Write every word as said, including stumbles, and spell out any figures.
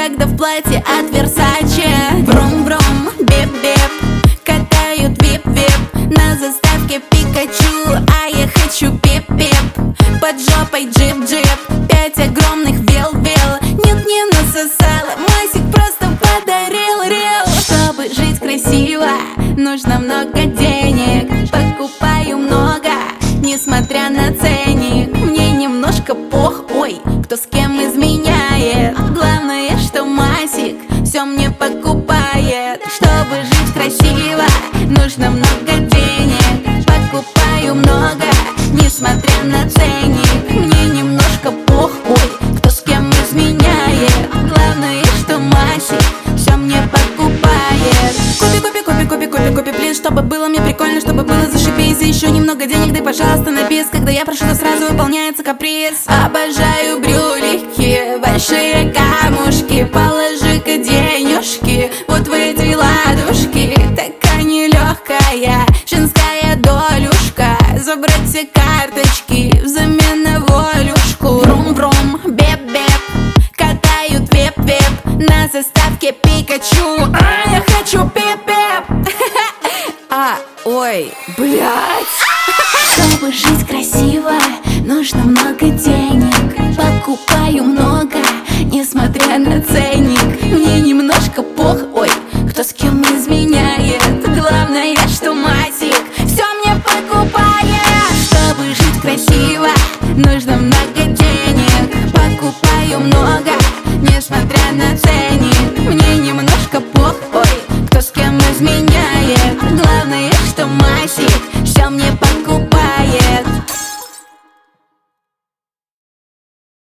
когда в платье от Versace. Брум-брум, бип-бип, катают вип-вип на заставке Пикачу, а я хочу пип-пип. Под жопой джип-джип, пять огромных вил-вил. Нет, не насосала, Масик просто подарил рил. Чтобы жить красиво, нужно много денег. Покупаю много, несмотря на ценник. Мне немножко пох, ой, кто с кем изменяет. Главное, что Масик все мне покупает. Чтобы жить красиво, нужно много денег. Покупаю много, несмотря на ценник. Мне немножко пох, ой, кто с кем изменяет. Главное, что Масик все мне покупает. Купи, купи, купи, купи, купи, купи, плиз, чтобы было мне прикольно, чтобы было зашибись. И еще немного денег, дай, пожалуйста, на бис. Когда я прошу, то сразу выполняется каприз. Обожаю брюлики, большие камушки. Положи-ка денежки вот в эти ладушки. Такая нелегкая женская долюшка. Забрать все карточки взамен на волюшку. Брум-брум, беп-беп, катают вип-вип на заставке Пикачу, а я хочу пип-пип. А, ой, блядь. Чтобы жить красиво, нужно много денег. Покупаю много, несмотря на ценник. Мне немножко пох, ой, кто с кем изменяет. Главное, что Масик все мне покупает. Чтобы жить красиво, нужно много